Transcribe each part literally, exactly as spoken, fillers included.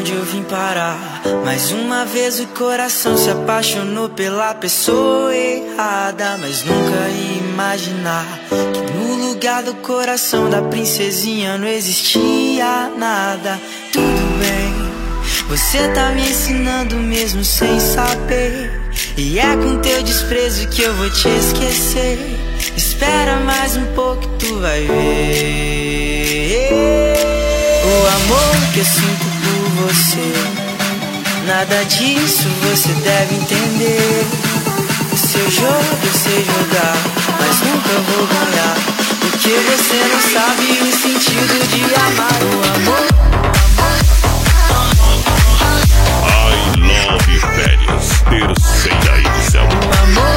onde eu vim parar. Mais uma vez o coração se apaixonou pela pessoa errada. Mas nunca ia imaginar que no lugar do coração da princesinha não existia nada. Tudo bem, você tá me ensinando mesmo sem saber. E é com teu desprezo que eu vou te esquecer. Espera mais um pouco, tu vai ver o amor que eu sinto por você. Nada disso você deve entender. O seu jogo eu sei jogar, mas nunca vou ganhar, porque você não sabe o sentido de amar. O amor. I Love Férias, terceira edição. O amor.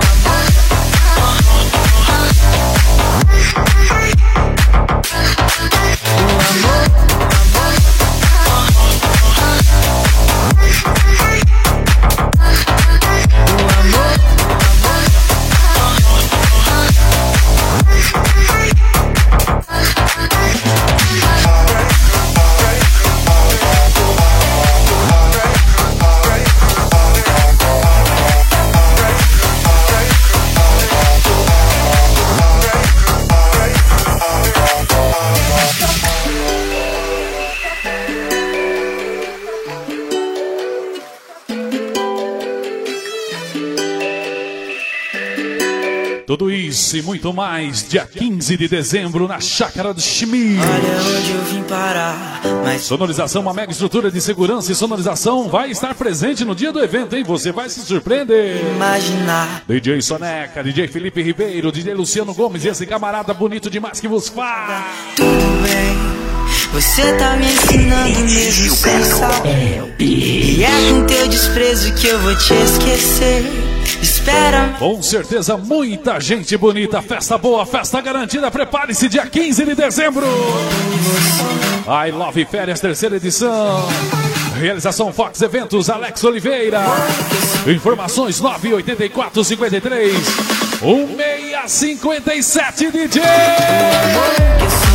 Tudo isso e muito mais, dia quinze de dezembro, na Chácara do Chimia. Olha onde eu vim parar. Mas... Sonorização, uma mega estrutura de segurança e sonorização vai estar presente no dia do evento, hein? Você vai se surpreender. Imaginar. D J Soneca, D J Felipe Ribeiro, D J Luciano Gomes e esse camarada bonito demais que vos faz. Tudo bem, você tá me ensinando mesmo sem saber. E é com teu desprezo que eu vou te esquecer. Espera. Com certeza, muita gente bonita, festa boa, festa garantida. Prepare-se, dia quinze de dezembro. I Love Férias, terceira edição. Realização Fox Eventos, Alex Oliveira. Informações nove oito quatro cinco três um seis cinco sete, D J.